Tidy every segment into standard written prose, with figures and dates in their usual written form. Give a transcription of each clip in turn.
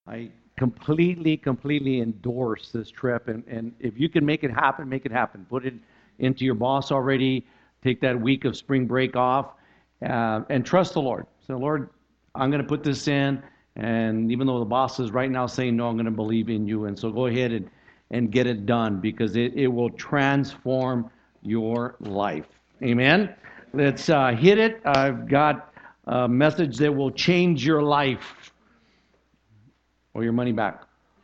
I completely endorse this trip. And if you can make it happen, make it happen. Put it into your boss already. Take that week of spring break off and trust the Lord. So, Lord, I'm going to put this in. And even though the boss is right now saying, no, I'm going to believe in you. And so go ahead and get it done because it will transform your life. Amen? Let's hit it. I've got a message that will change your life or your money back.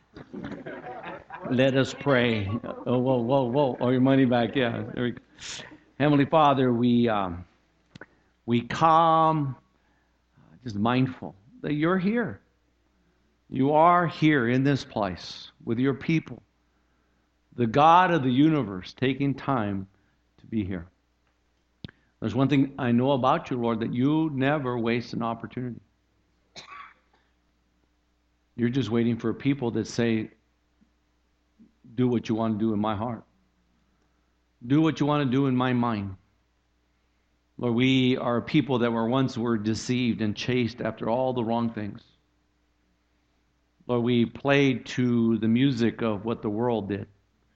Let us pray. Oh, whoa. Or your money back. Yeah. There we go. Heavenly Father, we come just mindful that you're here. You are here in this place with your people. The God of the universe taking time to be here. There's one thing I know about you, Lord, that you never waste an opportunity. You're just waiting for people that say, do what you want to do in my heart. Do what you want to do in my mind. Lord, we are a people that were deceived and chased after all the wrong things. Lord, we played to the music of what the world did.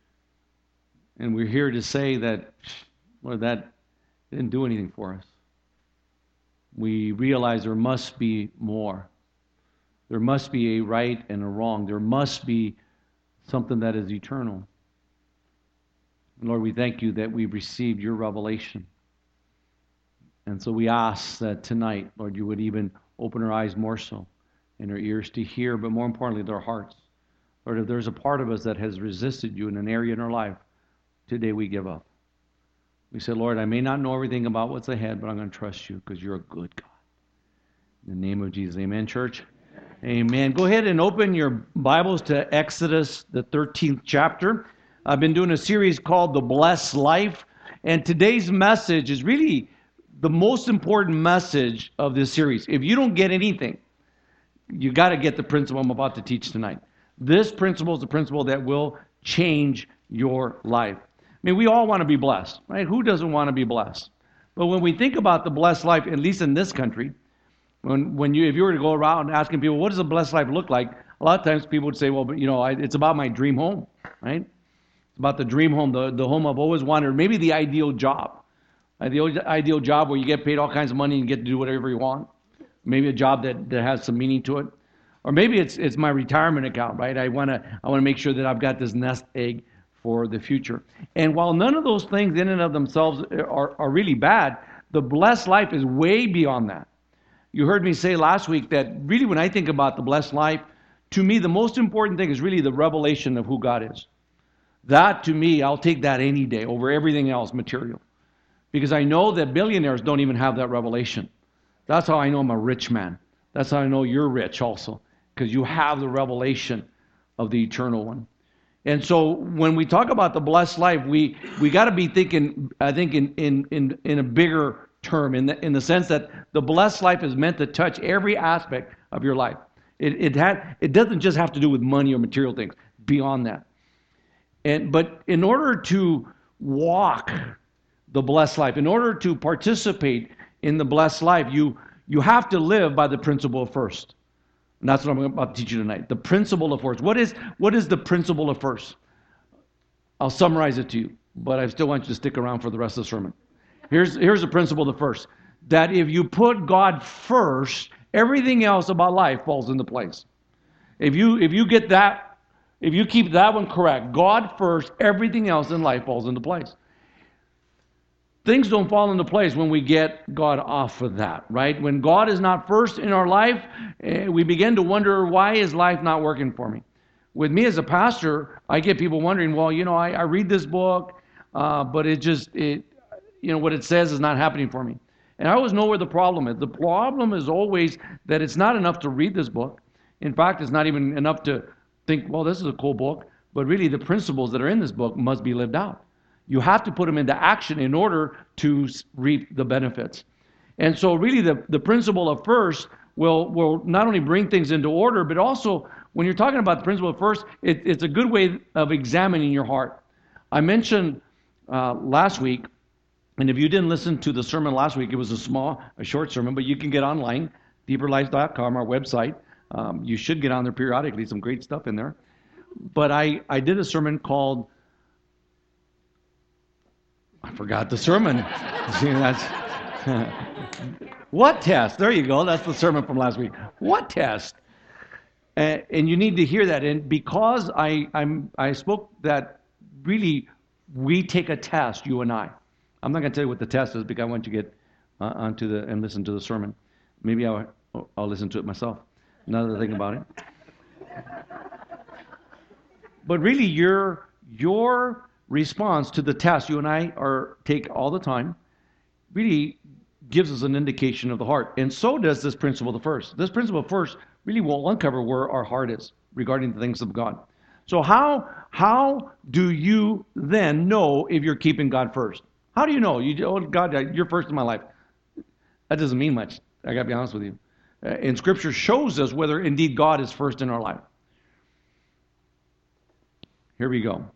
And we're here to say that, Lord, that didn't do anything for us. We realize there must be more. There must be a right and a wrong. There must be something that is eternal. And Lord, we thank you that we've received your revelation. And so we ask that tonight, Lord, you would even open our eyes more so and our ears to hear, but more importantly, their hearts. Lord, if there's a part of us that has resisted you in an area in our life, today we give up. We say, Lord, I may not know everything about what's ahead, but I'm going to trust you because you're a good God. In the name of Jesus. Amen, church? Amen. Go ahead and open your Bibles to Exodus, the 13th chapter. I've been doing a series called The Blessed Life, and today's message is really the most important message of this series. If you don't get anything, you got to get the principle I'm about to teach tonight. This principle is the principle that will change your life. I mean, we all want to be blessed, right? Who doesn't want to be blessed? But when we think about the blessed life, at least in this country, if you were to go around asking people, what does a blessed life look like? A lot of times people would say, well, it's about my dream home, right? It's about the dream home, the home I've always wanted, or maybe the ideal job. The ideal job where you get paid all kinds of money and get to do whatever you want. Maybe a job that has some meaning to it. Or maybe it's my retirement account, right? I want to make sure that I've got this nest egg for the future. And while none of those things in and of themselves are really bad, the blessed life is way beyond that. You heard me say last week that really when I think about the blessed life, to me the most important thing is really the revelation of who God is. That to me, I'll take that any day over everything else material. Because I know that billionaires don't even have that revelation. That's how I know I'm a rich man. That's how I know you're rich also. Because you have the revelation of the eternal one. And so when we talk about the blessed life, we got to be thinking, I think, in a bigger term, in the sense that the blessed life is meant to touch every aspect of your life. It doesn't just have to do with money or material things. Beyond that. But in order to walk the blessed life, in order to participate in the blessed life, you have to live by the principle of first. And that's what I'm about to teach you tonight. The principle of first. What is the principle of first? I'll summarize it to you, but I still want you to stick around for the rest of the sermon. Here's the principle of the first. That if you put God first, everything else about life falls into place. If you get that, if you keep that one correct, God first, everything else in life falls into place. Things don't fall into place when we get God off of that, right? When God is not first in our life, we begin to wonder, why is life not working for me? With me as a pastor, I get people wondering, well, I read this book, but what it says is not happening for me. And I always know where the problem is. The problem is always that it's not enough to read this book. In fact, it's not even enough to think, well, this is a cool book, but really the principles that are in this book must be lived out. You have to put them into action in order to reap the benefits. And so really the principle of first will not only bring things into order, but also when you're talking about the principle of first, it's a good way of examining your heart. I mentioned last week, and if you didn't listen to the sermon last week, it was a short sermon, but you can get online, deeperlife.com, our website. You should get on there periodically. Some great stuff in there. But I did a sermon called, I forgot the sermon. See, that's what test? There you go. That's the sermon from last week. What test? And you need to hear that. And because I spoke that really we take a test, you and I. I'm not going to tell you what the test is because I want you to get onto and listen to the sermon. Maybe I'll listen to it myself. Now that I think about it. But really, your response to the test you and I take all the time really gives us an indication of the heart. And so does this principle of the first. This principle of first really will uncover where our heart is regarding the things of God. So how do you then know if you're keeping God first? How do you know? God, you're first in my life. That doesn't mean much. I got to be honest with you. And Scripture shows us whether indeed God is first in our life. Here we go.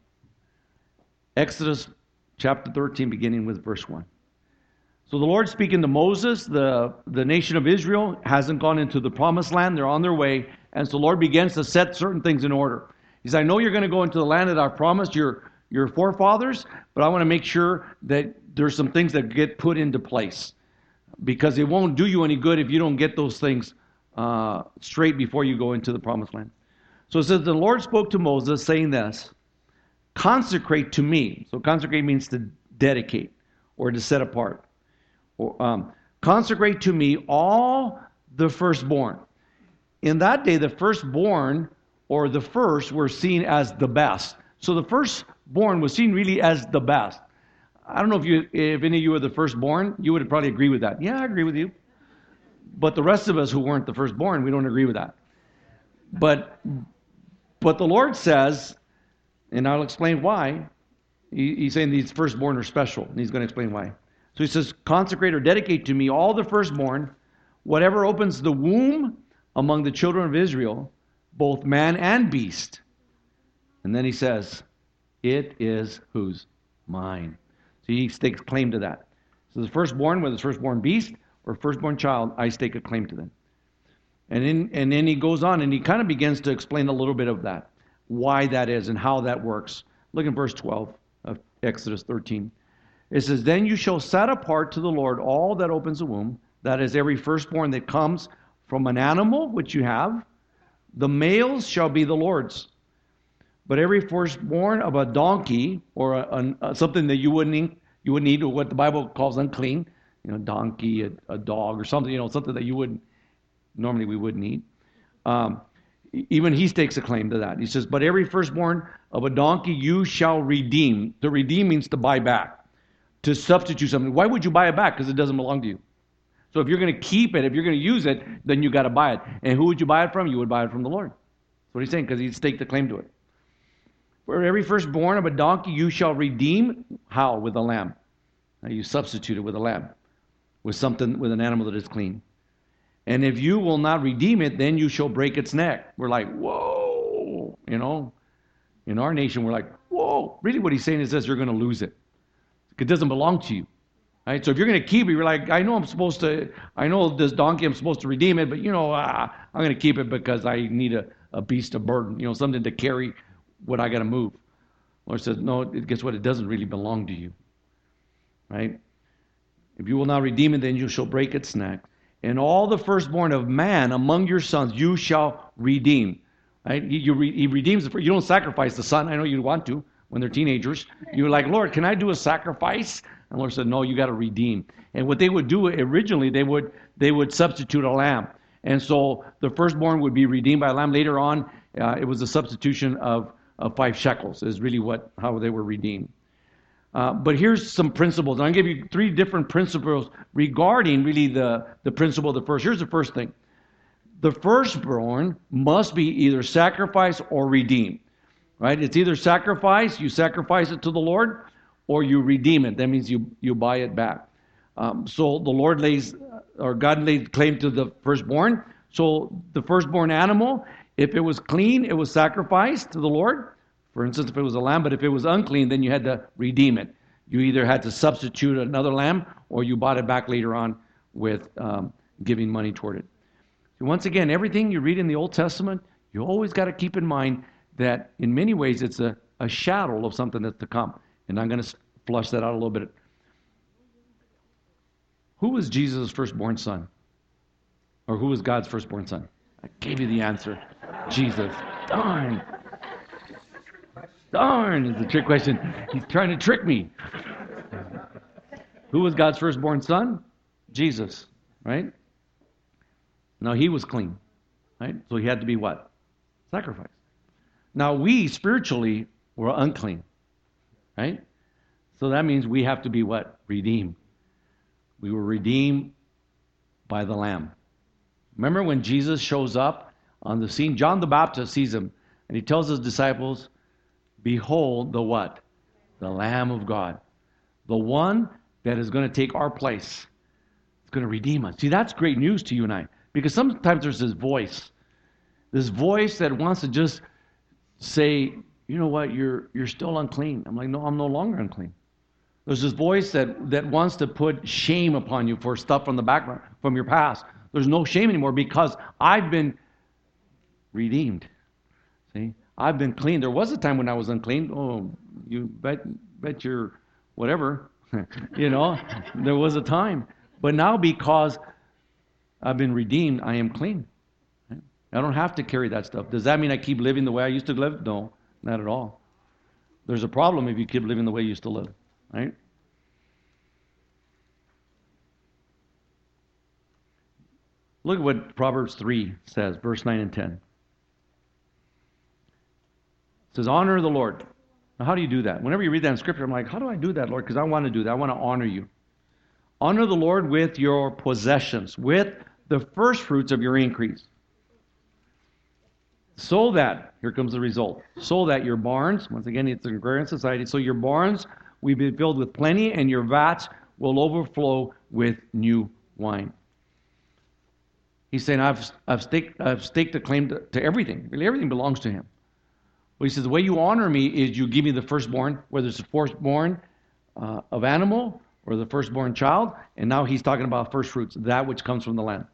Exodus chapter 13, beginning with verse 1. So the Lord speaking to Moses, the nation of Israel hasn't gone into the promised land. They're on their way. And so the Lord begins to set certain things in order. He says, I know you're going to go into the land that I promised your forefathers, but I want to make sure that there's some things that get put into place. Because it won't do you any good if you don't get those things straight before you go into the promised land. So it says, the Lord spoke to Moses saying this, consecrate to me. So consecrate means to dedicate or to set apart. Consecrate to me all the firstborn. In that day, the firstborn or the first were seen as the best. So the firstborn was seen really as the best. I don't know if any of you were the firstborn, you would probably agree with that. Yeah, I agree with you. But the rest of us who weren't the firstborn, we don't agree with that. But the Lord says, and I'll explain why, he's saying these firstborn are special, and he's going to explain why. So he says, consecrate or dedicate to me all the firstborn, whatever opens the womb among the children of Israel, both man and beast. And then he says, it is whose? Mine. So he stakes claim to that. So the firstborn, whether it's firstborn beast or firstborn child, I stake a claim to them. And then he goes on and he kind of begins to explain a little bit of that, why that is and how that works. Look at verse 12 of Exodus 13. It says, then you shall set apart to the Lord all that opens the womb, that is every firstborn that comes from an animal which you have. The males shall be the Lord's. But every firstborn of a donkey or something that you wouldn't eat, or what the Bible calls unclean, donkey, a dog, or something, something that you wouldn't normally we wouldn't eat. Even he stakes a claim to that. He says, but every firstborn of a donkey you shall redeem. To redeem means to buy back, to substitute something. Why would you buy it back? Because it doesn't belong to you. So if you're going to keep it, if you're going to use it, then you got to buy it. And who would you buy it from? You would buy it from the Lord. That's what he's saying, because he staked a claim to it. For every firstborn of a donkey you shall redeem. How? With a lamb. Now you substitute it with a lamb, with an animal that is clean. And if you will not redeem it, then you shall break its neck. We're like, whoa, In our nation, we're like, whoa. Really what he's saying is this, you're going to lose it. It doesn't belong to you. Right? So if you're going to keep it, you're like, I know this donkey, I'm supposed to redeem it, but I'm going to keep it because I need a beast of burden, something to carry what I got to move. Lord says, no, guess what? It doesn't really belong to you. Right? If you will not redeem it, then you shall break its neck. And all the firstborn of man among your sons you shall redeem. Right? He redeems you don't sacrifice the son. I know you want to when they're teenagers. You're like, Lord, can I do a sacrifice? And the Lord said, no, you got to redeem. And what they would do originally, they would substitute a lamb. And so the firstborn would be redeemed by a lamb. Later on, it was a substitution of 5 shekels is really how they were redeemed. But here's some principles. And I'll give you 3 different principles regarding really the principle of the first. Here's the first thing. The firstborn must be either sacrificed or redeemed. Right? It's either sacrifice, you sacrifice it to the Lord, or you redeem it. That means you buy it back. So the Lord God laid claim to the firstborn. So the firstborn animal, if it was clean, it was sacrificed to the Lord. For instance, if it was a lamb, but if it was unclean, then you had to redeem it. You either had to substitute another lamb, or you bought it back later on with giving money toward it. Once again, everything you read in the Old Testament, you always got to keep in mind that in many ways it's a shadow of something that's to come. And I'm going to flush that out a little bit. Who was Jesus' firstborn son? Or who was God's firstborn son? I gave you the answer. Jesus. Darn. Darn is the trick question. He's trying to trick me. Who was God's firstborn son? Jesus, right? Now he was clean, right? So he had to be what? Sacrificed. Now we spiritually were unclean, right? So that means we have to be what? Redeemed. We were redeemed by the Lamb. Remember when Jesus shows up on the scene? John the Baptist sees him and he tells his disciples, behold the what? The Lamb of God. The one that is going to take our place. It's going to redeem us. See, that's great news to you and I. Because sometimes there's this voice that wants to just say, you know what, you're still unclean. I'm like, no, I'm no longer unclean. There's this voice that wants to put shame upon you for stuff from the background, from your past. There's no shame anymore because I've been redeemed. See, I've been clean. There was a time when I was unclean. Oh, you bet you're whatever. You know, there was a time. But now because I've been redeemed, I am clean. I don't have to carry that stuff. Does that mean I keep living the way I used to live? No, not at all. There's a problem if you keep living the way you used to live, right? Look at what Proverbs 3 says, verse 9 and 10. It says, honor the Lord. Now, how do you do that? Whenever you read that in Scripture, I'm like, how do I do that, Lord? Because I want to do that. I want to honor you. Honor the Lord with your possessions, with the first fruits of your increase. So that, here comes the result, so that your barns, once again, it's an agrarian society, so your barns will be filled with plenty and your vats will overflow with new wine. He's saying, I've staked a claim to everything. Really, everything belongs to him. But he says, the way you honor me is you give me the firstborn, whether it's the firstborn of animal or the firstborn child. And now he's talking about first fruits, that which comes from the land.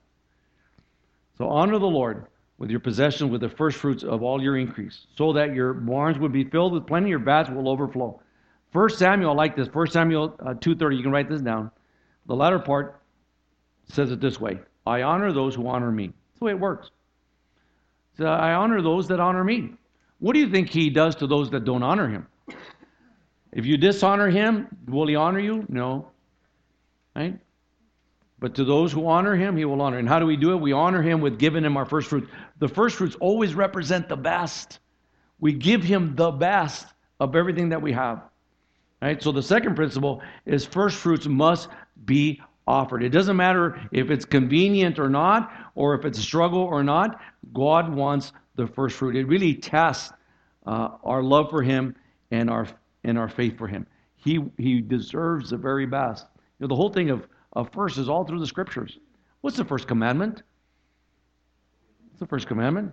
So honor the Lord with your possession, with the first fruits of all your increase, so that your barns would be filled with plenty, your vats will overflow. 1 Samuel, I like this. 1 Samuel 2:30, you can write this down. The latter part says it this way. I honor those who honor me. That's the way it works. So I honor those that honor me. What do you think he does to those that don't honor him? If you dishonor him, will he honor you? No. Right? But to those who honor him, he will honor. And how do we do it? We honor him with giving him our first fruits. The first fruits always represent the best. We give him the best of everything that we have. Right? So the second principle is first fruits must be offered. It doesn't matter if it's convenient or not, or if it's a struggle or not. God wants the first fruit. It really tests our love for him and our faith for him. He deserves the very best. You know, the whole thing of first is all through the Scriptures. What's the first commandment? What's the first commandment?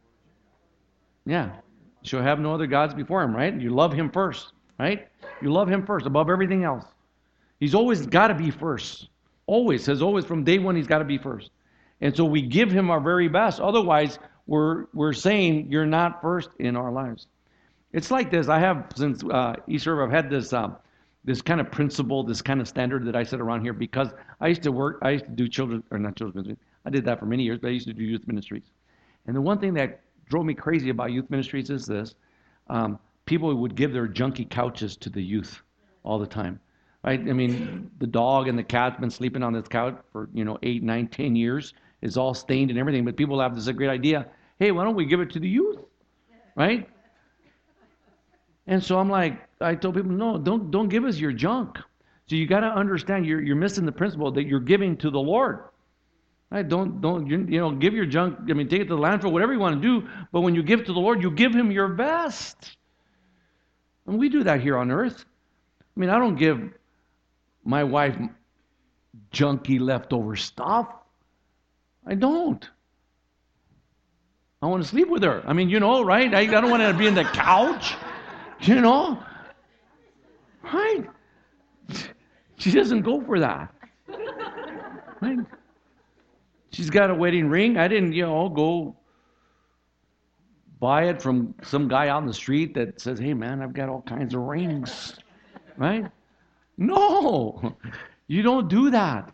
Yeah. You shall have no other gods before him, right? You love him first, right? You love him first above everything else. He's always got to be first. Always. Says always from day one he's got to be first. And so we give him our very best. Otherwise, we're saying you're not first in our lives. It's like this. I have, since Easter, I've had this kind of principle, this kind of standard that I set around here because I used to do children's ministry. I did that for many years, but I used to do youth ministries. And the one thing that drove me crazy about youth ministries is this. People would give their junky couches to the youth all the time. Right? I mean, the dog and the cat's been sleeping on this couch for, 8, 9, 10 years. It's all stained and everything, but people have this great idea. Hey, why don't we give it to the youth? Right? And so I'm like, I told people, no, don't give us your junk. So you got to understand you're missing the principle that you're giving to the Lord. Right? Don't give your junk. I mean, take it to the landfill, whatever you want to do. But when you give to the Lord, you give him your best. And we do that here on earth. I mean, I don't give my wife junky leftover stuff. I don't. I want to sleep with her. I mean, right? I don't want to be in the couch. Right? She doesn't go for that. Right? She's got a wedding ring. I didn't, go buy it from some guy out in the street that says, hey, man, I've got all kinds of rings. Right? No, you don't do that.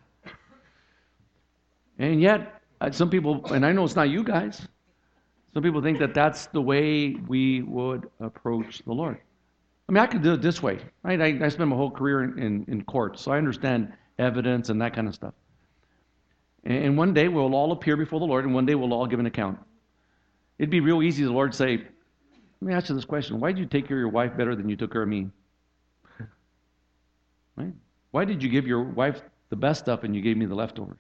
And yet, some people, and I know it's not you guys, some people think that that's the way we would approach the Lord. I mean, I could do it this way, right? I spent my whole career in court, so I understand evidence and that kind of stuff. And one day we'll all appear before the Lord, and one day we'll all give an account. It'd be real easy, the Lord say, let me ask you this question. Why did you take care of your wife better than you took care of me? Right? Why did you give your wife the best stuff and you gave me the leftovers?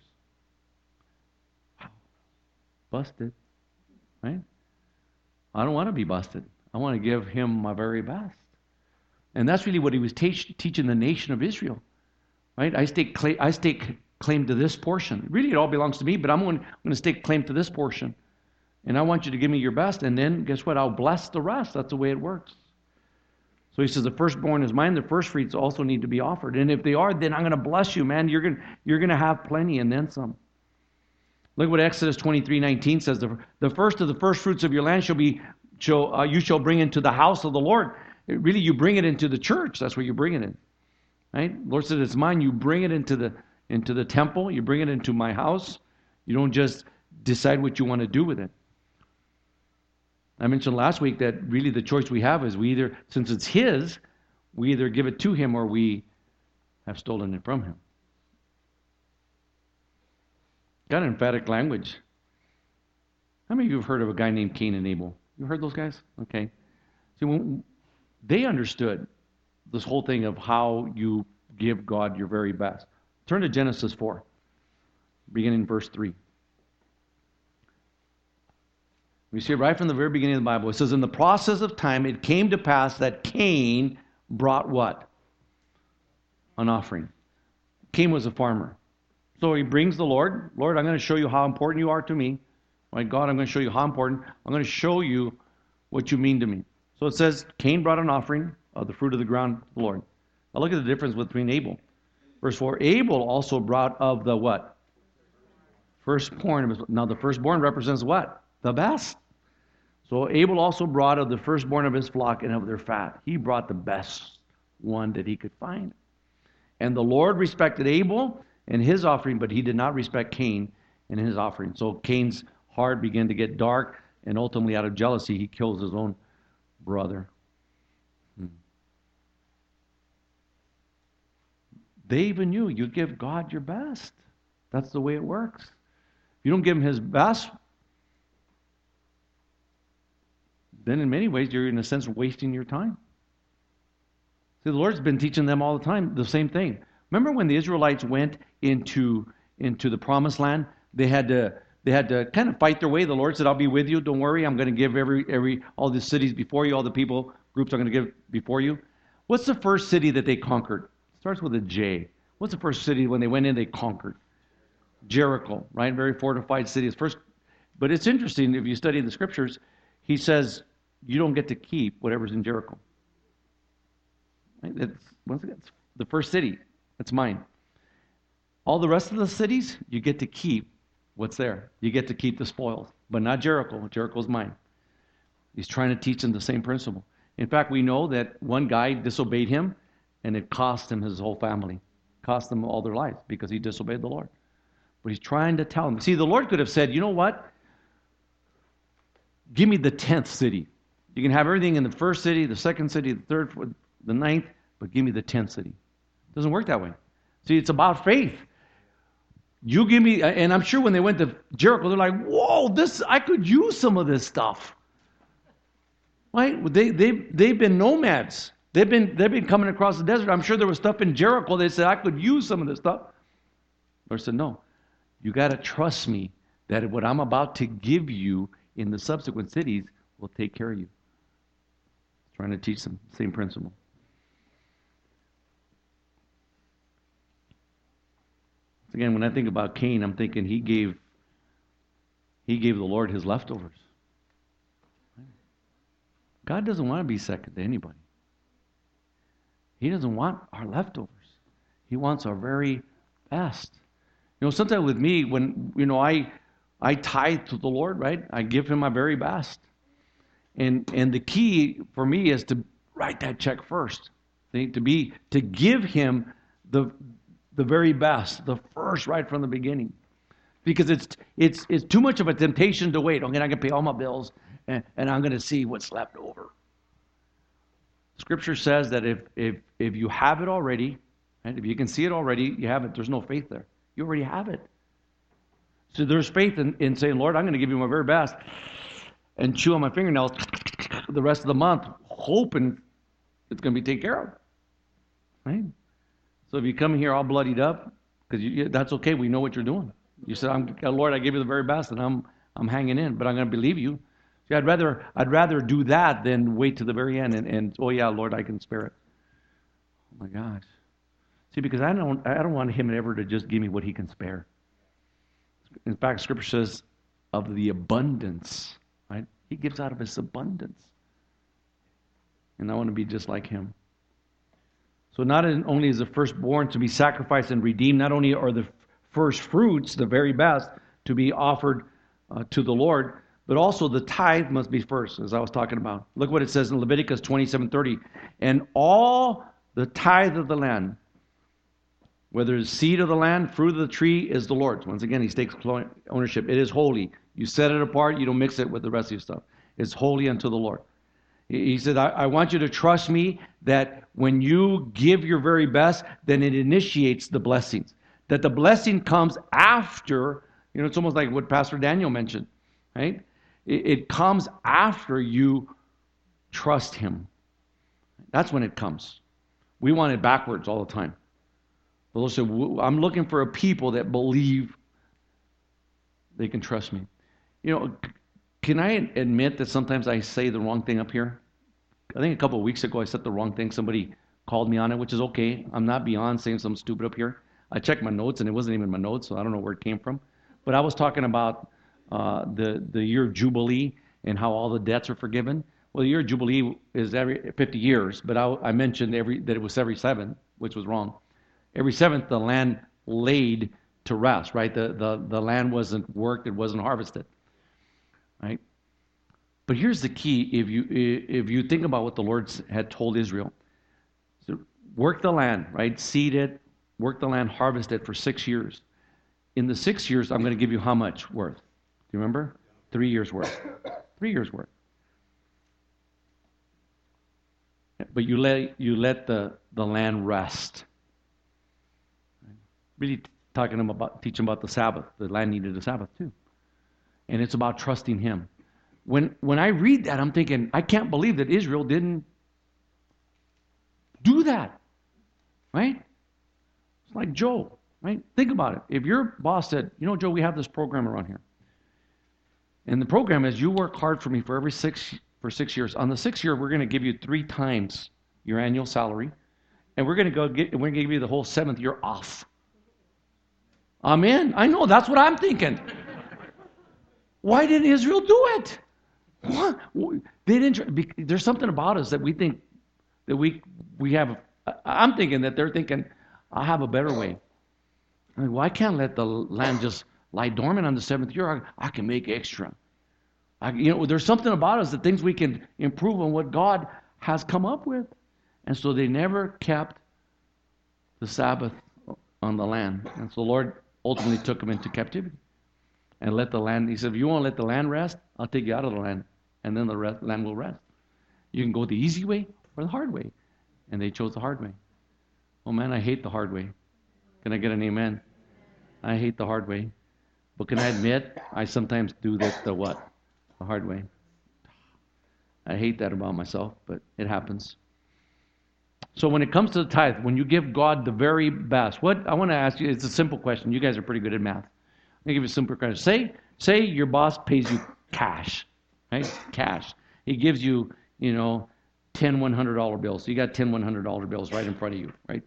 Busted. Right? I don't want to be busted. I want to give him my very best. And that's really what he was teaching the nation of Israel. Right? I stake claim to this portion. Really, it all belongs to me, but I'm going to stake claim to this portion. And I want you to give me your best, and then guess what? I'll bless the rest. That's the way it works. So he says, the firstborn is mine. The first fruits also need to be offered. And if they are, then I'm going to bless you, man. You're going to have plenty and then some. Look what Exodus 23:19 says. The first of the first fruits of your land you shall bring into the house of the Lord. Really, you bring it into the church. That's where you bring it in. Right? The Lord said, it's mine. You bring it into the temple. You bring it into my house. You don't just decide what you want to do with it. I mentioned last week that really the choice we have is we either, since it's his, we either give it to him or we have stolen it from him. Got an emphatic language. How many of you have heard of a guy named Cain and Abel? You heard those guys? Okay. See, when they understood this whole thing of how you give God your very best. Turn to Genesis 4, beginning in verse 3. We see it right from the very beginning of the Bible. It says, in the process of time, it came to pass that Cain brought what? An offering. Cain was a farmer. So he brings the Lord. Lord, I'm going to show you how important you are to me. My God, I'm going to show you how important. I'm going to show you what you mean to me. So it says, Cain brought an offering of the fruit of the ground to the Lord. Now look at the difference between Abel. Verse 4, Abel also brought of the what? Firstborn. Now the firstborn represents what? The best. So Abel also brought of the firstborn of his flock and of their fat. He brought the best one that he could find. And the Lord respected Abel and his offering, but he did not respect Cain and his offering. So Cain's heart began to get dark, and ultimately out of jealousy, he kills his own brother. They even knew you give God your best. That's the way it works. If you don't give him his best, then in many ways you're in a sense wasting your time. See, the Lord's been teaching them all the time the same thing. Remember when the Israelites went into the promised land? They had to kind of fight their way. The Lord said, I'll be with you. Don't worry. I'm going to give all the cities before you, all the people groups I'm going to give before you. What's the first city that they conquered? It starts with a J. What's the first city when they went in they conquered? Jericho, right? Very fortified city. It's first. But it's interesting, if you study the scriptures, he says, you don't get to keep whatever's in Jericho. Right? Once again, it's the first city. That's mine. All the rest of the cities, you get to keep what's there. You get to keep the spoils. But not Jericho. Jericho's mine. He's trying to teach them the same principle. In fact, we know that one guy disobeyed him, and it cost him his whole family. Cost them all their lives because he disobeyed the Lord. But he's trying to tell them. See, the Lord could have said, you know what? Give me the 10th city. You can have everything in the first city, the second city, the third, the 9th, but give me the 10th city. It doesn't work that way. See, it's about faith. You give me, and I'm sure when they went to Jericho, they're like, whoa, I could use some of this stuff. Right? They've been nomads. They've been coming across the desert. I'm sure there was stuff in Jericho. They said, I could use some of this stuff. The Lord said, no. You got to trust me that what I'm about to give you in the subsequent cities will take care of you. Trying to teach them the same principle. Again, when I think about Cain, I'm thinking he gave the Lord his leftovers. God doesn't want to be second to anybody. He doesn't want our leftovers. He wants our very best. Sometimes with me, when, I tithe to the Lord, right? I give him my very best. And the key for me is to write that check first. See, to give him the very best, the first right from the beginning. Because it's too much of a temptation to wait. Okay, I can pay all my bills and I'm going to see what's left over. Scripture says that if you have it already, and if you can see it already, you have it. There's no faith there. You already have it. So there's faith in saying, Lord, I'm going to give you my very best and chew on my fingernails the rest of the month, hoping it's going to be taken care of. Right? So if you come here all bloodied up, because that's okay. We know what you're doing. You said, Lord, I give you the very best, and I'm hanging in, but I'm going to believe you. See, I'd rather do that than wait to the very end and oh yeah, Lord, I can spare it. Oh my gosh. See, because I don't want him ever to just give me what he can spare. In fact, Scripture says of the abundance, right? He gives out of his abundance. And I want to be just like him. So not only is the firstborn to be sacrificed and redeemed, not only are the first fruits, the very best, to be offered to the Lord, but also the tithe must be first, as I was talking about. Look what it says in Leviticus 27:30. And all the tithe of the land, whether it's seed of the land, fruit of the tree, is the Lord's. Once again, he takes ownership. It is holy. You set it apart. You don't mix it with the rest of your stuff. It's holy unto the Lord. He said, I want you to trust me that when you give your very best, then it initiates the blessings. That the blessing comes after, it's almost like what Pastor Daniel mentioned, right? It comes after you trust him. That's when it comes. We want it backwards all the time. The Lord said, I'm looking for a people that believe they can trust me. Can I admit that sometimes I say the wrong thing up here? I think a couple of weeks ago I said the wrong thing. Somebody called me on it, which is okay. I'm not beyond saying something stupid up here. I checked my notes and it wasn't even my notes, so I don't know where it came from. But I was talking about the year of Jubilee and how all the debts are forgiven. Well, the year of Jubilee is every 50 years, but I mentioned that it was every 7, which was wrong. Every 7th, the land laid to rest, right? The land wasn't worked, it wasn't harvested, right? But here's the key: if you think about what the Lord had told Israel, so work the land, right? Seed it, work the land, harvest it for 6 years. In the 6 years, I'm going to give you how much worth? Do you remember? 3 years worth. 3 years worth. But you let the land rest. Really teaching about the Sabbath. The land needed a Sabbath too. And it's about trusting him. When I read that, I'm thinking, I can't believe that Israel didn't do that. Right? It's like Joe, right? Think about it. If your boss said, Joe, we have this program around here. And the program is you work hard for me for 6 years. On the 6th year, we're going to give you 3 times your annual salary. And we're going to give you the whole 7th year off. I'm in. I know, that's what I'm thinking. Why didn't Israel do it? What? They didn't. There's something about us that we think that we have. I'm thinking that they're thinking, I have a better way. I mean, well, I can't let the land just lie dormant on the 7th year. I can make extra. There's something about us that thinks we can improve on what God has come up with. And so they never kept the Sabbath on the land. And so the Lord ultimately took them into captivity and let the land. He said, if you want to let the land rest, I'll take you out of the land, and then the land will rest. You can go the easy way or the hard way. And they chose the hard way. Oh man, I hate the hard way. Can I get an amen? I hate the hard way. But can I admit, I sometimes do the what? The hard way. I hate that about myself, but it happens. So when it comes to the tithe, when you give God the very best, what I want to ask you, it's a simple question. You guys are pretty good at math. Let me give you a simple question. Say your boss pays you cash, right? Cash. He gives you, 10 $100 bills. So you got 10 $100 bills right in front of you, right?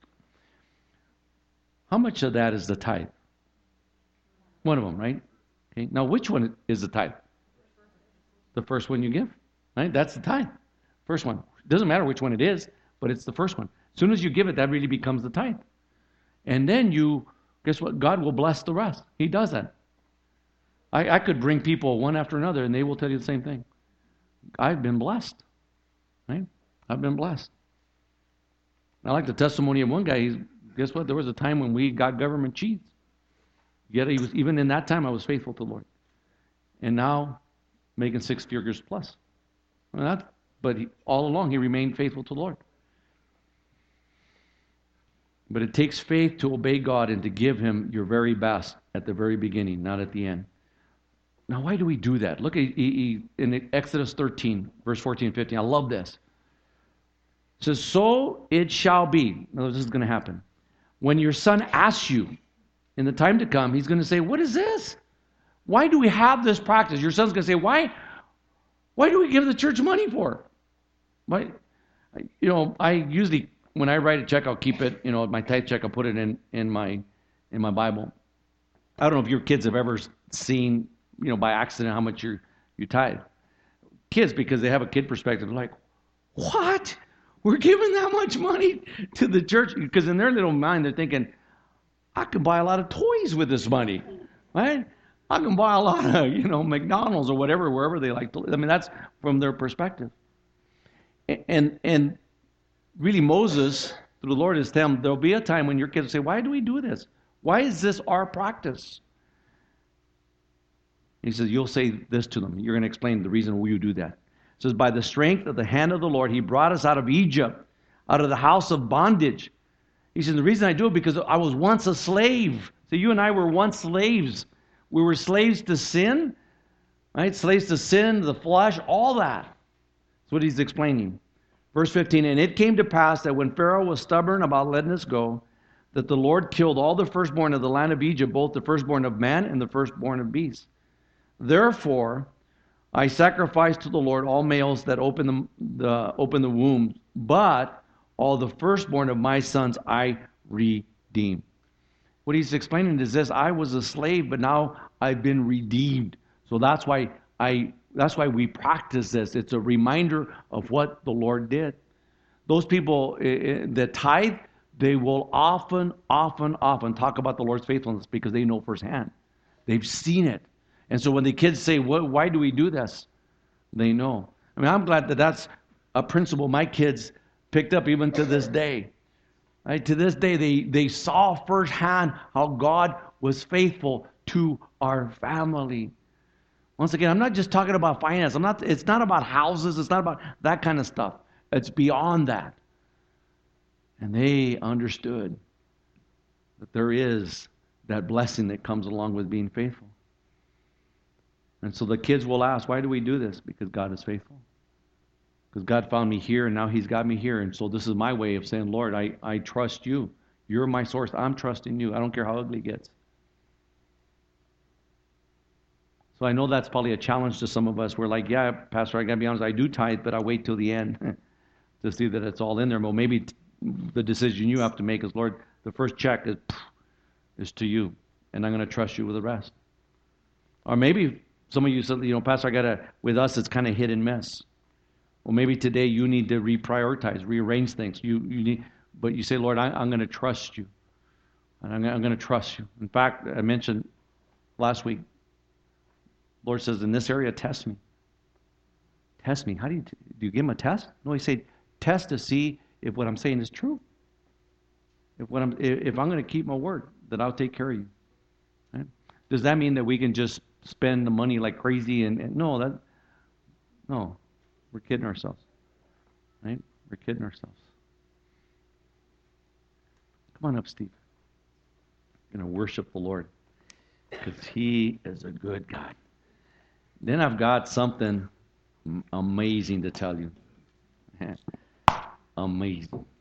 How much of that is the tithe? One of them, right? Okay. Now, which one is the tithe? The first one you give, right? That's the tithe. First one. It doesn't matter which one it is, but it's the first one. As soon as you give it, that really becomes the tithe. And then guess what? God will bless the rest. He does that. I could bring people one after another, and they will tell you the same thing. I've been blessed. Right? I've been blessed. I like the testimony of one guy. Guess what? There was a time when we got government cheese. Yet even in that time, I was faithful to the Lord. And now, making 6 figures plus. All along, he remained faithful to the Lord. But it takes faith to obey God and to give Him your very best at the very beginning, not at the end. Now, why do we do that? Look at in Exodus 13, verse 14 and 15. I love this. It says, so it shall be. Now, this is going to happen. When your son asks you in the time to come, he's going to say, what is this? Why do we have this practice? Your son's going to say, why do we give the church money for? Why? I usually, when I write a check, I'll keep it, my tithe check, I'll put it in my Bible. I don't know if your kids have ever seen, by accident how much you tithe. Kids, because they have a kid perspective, like, what? We're giving that much money to the church? Because in their little mind, they're thinking, I can buy a lot of toys with this money, right? I can buy a lot of, McDonald's or whatever, wherever they like to live. I mean, that's from their perspective. And really Moses, through the Lord, is telling them, there'll be a time when your kids will say, why do we do this? Why is this our practice? He says, you'll say this to them. You're going to explain the reason why you do that. It says, by the strength of the hand of the Lord, He brought us out of Egypt, out of the house of bondage. He says, the reason I do it because I was once a slave. So you and I were once slaves. We were slaves to sin, right? Slaves to sin, the flesh, all that. That's what he's explaining. Verse 15, and it came to pass that when Pharaoh was stubborn about letting us go, that the Lord killed all the firstborn of the land of Egypt, both the firstborn of man and the firstborn of beasts. Therefore, I sacrifice to the Lord all males that open the womb, but all the firstborn of my sons I redeem. What he's explaining is this: I was a slave, but now I've been redeemed. So that's why we practice this. It's a reminder of what the Lord did. Those people that tithe, they will often talk about the Lord's faithfulness because they know firsthand. They've seen it. And so when the kids say, why do we do this? They know. I mean, I'm glad that that's a principle my kids picked up even to this day. Right? To this day, they saw firsthand how God was faithful to our family. Once again, I'm not just talking about finance. It's not about houses. It's not about that kind of stuff. It's beyond that. And they understood that there is that blessing that comes along with being faithful. And so the kids will ask, why do we do this? Because God is faithful. Because God found me here, and now He's got me here. And so this is my way of saying, Lord, I trust You. You're my source. I'm trusting You. I don't care how ugly it gets. So I know that's probably a challenge to some of us. We're like, yeah, Pastor, I got to be honest, I do tithe, but I wait till the end to see that it's all in there. Well, maybe the decision you have to make is, Lord, the first check is to You, and I'm going to trust You with the rest. Or maybe some of you said, Pastor, with us, it's kind of hit and miss. Well, maybe today you need to reprioritize, rearrange things. But you say, Lord, I'm going to trust You. And I'm going to trust You. In fact, I mentioned last week, Lord says, in this area, test me. Test me. How do you give Him a test? No, He said, test to see if what I'm saying is true. If I'm going to keep my word, that I'll take care of you. Right? Does that mean that we can just spend the money like crazy? No, we're kidding ourselves. Right? We're kidding ourselves. Come on up, Steve. We're going to worship the Lord because He is a good God. Then I've got something amazing to tell you. Amazing.